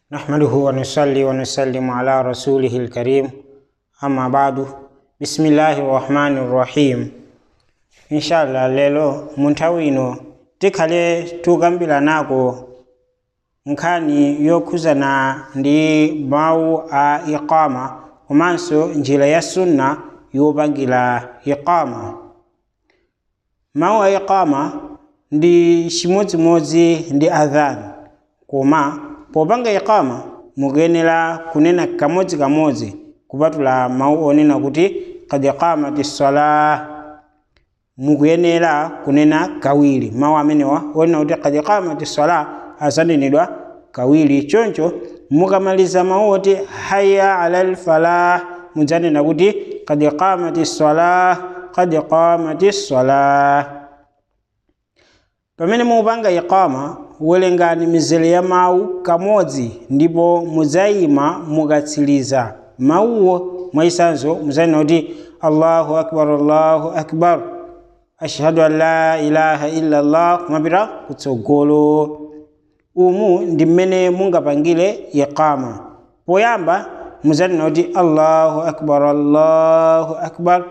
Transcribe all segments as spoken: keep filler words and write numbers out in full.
نحمده ونصلي ونسلم على رسوله الكريم أما بعد بسم الله الرحمن الرحيم إن شاء الله lelo muntawino tikhale tukambila nako nkhani yokhuzana ndi mawu a iqama komanso njira ya sunna yopangira iqama. Mawu a iqama ndi chimodzimodzi ndi adhan, koma popanga iqama mukuyenera kunena kamodzi kamodzi kupatula mawu onena kuti qad qamati salah, mukuyenera kunena kawiri mawu amenewa onena kuti qad qamati salah asanenedwa kawiri. Choncho mukamaliza mawu oti hayya alal falah mudzanena kuti qad qamati salah qad qamati salah. Pamene mupanga iqama welengani mizere ya mawu kamodzi ndipo mudzayima mukatsiriza mawuwo mwaisanzo mudzanena kuti Allahu akbar Allahu akbar ashhadu an la ilaha illa Allah kumapita kutsogolo. Umu ndi mmene mungapangire iqama. Poyamba mudzanena kuti Allahu akbar Allahu akbar,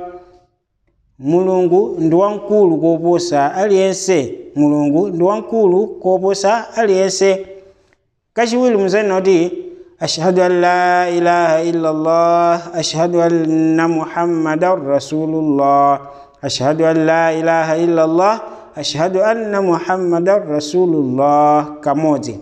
Mulungu ndi wamkulu koposa aliyense, Mulungu ndi wamkulu koposa aliyense. Kachiwiri mudzanena kuti ashhadu an la ilaha illa Allah ashhadu anna Muhammadan rasulullah ashhadu an la ilaha illa Allah ashhadu anna Muhammadan rasulullah kamodzi.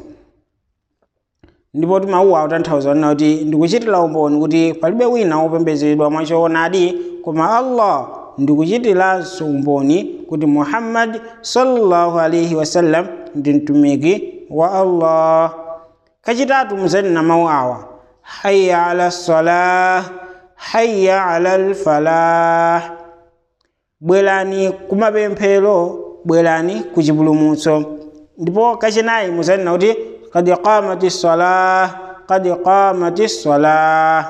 Ndipo timawuwa utanthauza kuti ndikuchitira umboni kuti palibe wina wopembedzedwa mwachoonadi koma Allah, ndikuchitiranso umboni kuti Muhammad sallallahu alaihi wasallam ndi mtumiki wa Allah. Kachitatu mudzanena mawu awa hayya ala salah hayya ala falah, bwerani kumapemphero, bwerani kuchipulumutso. Ndipo kachinayi mudzanena kuti qad qamati salah qad qamati salah,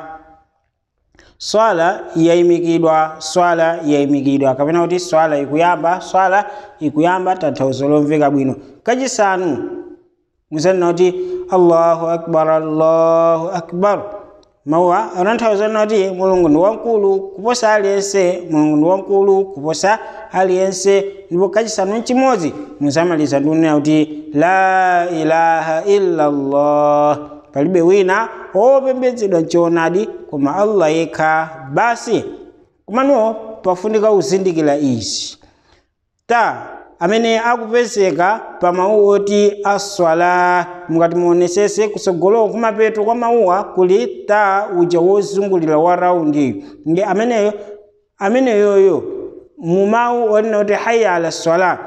swala yayimikidwa swala yayimikidwa kapena kuti swala ikuyamba swala ikuyamba tanthauzo lomveka bwino. Kachisanu mudzanena kuti Allahu akbar Allahu akbar, mawuwa atanthauza kuti Mulungu ndi wamkulu kuposa aliyense, Mulungu ndi wamkulu kuposa aliyense. Ndipo kachisanu chimodzi mudzamaliza ndi kunena kuti la ilaha illa Allah, palibe wina wopembedzedwa choonadi koma Allah yekha basi. Komano pafunika uzindikira izi ta amene akupezeka pa mawu oti aswala, mukati muonesese kutsogolo kumapeto kwa mawuwa kuli ta uja wozungulira wa raundi ndi ameneyo ameneyoyo mu mawu onena kuti hayya ala swala,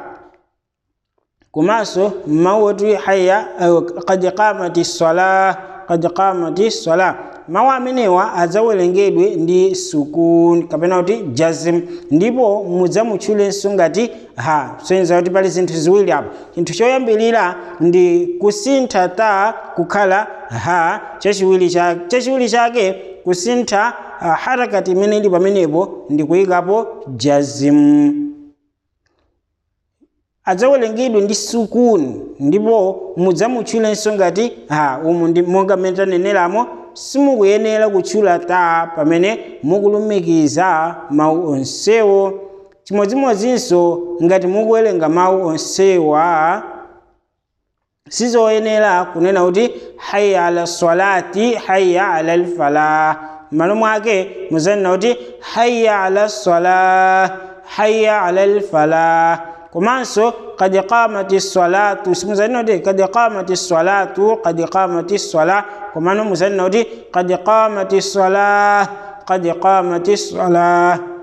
komanso mawu oti hayya qad qamati salah qad qamati salah, mawu amenewa adzawerengedwe ndi sukun kapena kuti jazm, ndipo mudzamutchulenso ngati ha. Soyenza kuti pali zinthu ziwiri apo. Chinthu choyambirira ndi kusintha ta kukhala ha, chachiwiri chake chachiwiri chake kusintha uh, harakati imene ili pamenepo ndi kuyikapo jazm, adzawerengedwe ndi sukun ndipo mudzamutchulenso ngati ha. Umu ndi monga mmene taneneramo simukuyenera kutchula ta pamene mukulumikiza mawu onsewo. Chimodzimodzinso ngati mukuwerenga mawu onsewa sizoyenera kunena kuti hayya ala salati hayya ala falah, malo mwake mudzanena kuti hayya ala salah hayya ala falah. Komanso qad qamati salatu simudzanena kuti qad qamati salatu qad qamati salah, komano mudzanena kuti qad qamati salah qad qamati salah.